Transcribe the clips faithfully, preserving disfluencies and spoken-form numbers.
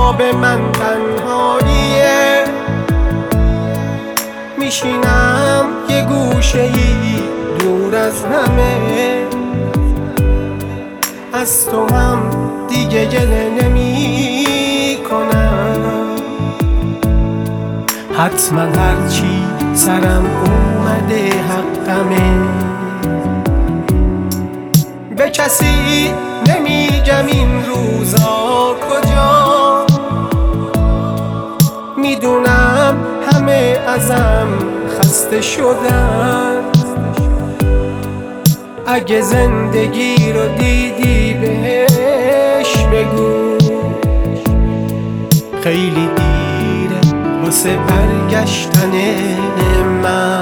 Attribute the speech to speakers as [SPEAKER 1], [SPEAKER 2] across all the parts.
[SPEAKER 1] خواب من تنهاییه، میشینم یه گوشه ای دور از همه، از تو هم دیگه گله نمی کنم. حتما هرچی سرم اومده حقمه، به کسی نمیگم این روزا کجا، میدونم همه ازم خسته شدن. اگه زندگی رو دیدی بهش بگو خیلی دیره واسه برگشتن من.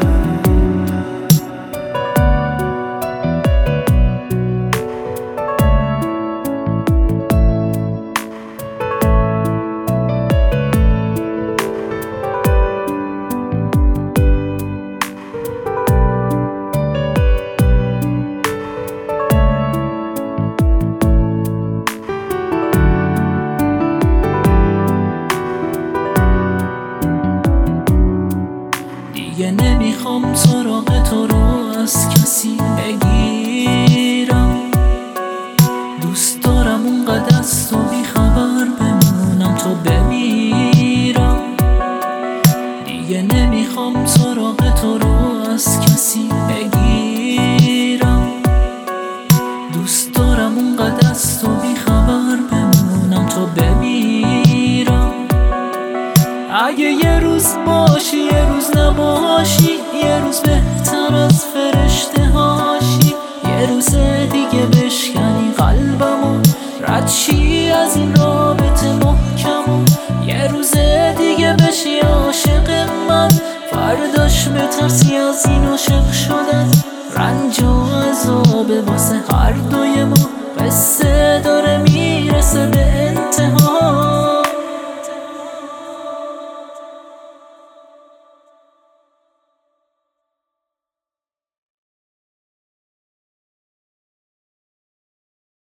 [SPEAKER 2] دیگه نمیخوام سراغ تو رو از کسی بگیرم، دوست دارم اونقدر از تو بیخبر بمونم تو بمیرم. دیگه نمیخوام سراغ تو رو از کسی بگیرم، دوست دارم اونقدر از تو بیخبر بمونم تو بمیرم. اگه یه روز باشی یه روز نباشی، یه روز بهتر از فرشته هاشی، یه روز دیگه بشکنی قلبمو رد شی از این رابطه محکمو، یه روز دیگه بشی عاشق من، فرداش بترسی از این عاشق شدن. رنج و عذاب واسه هر دوی ما، قصه داره میرسه به انتها.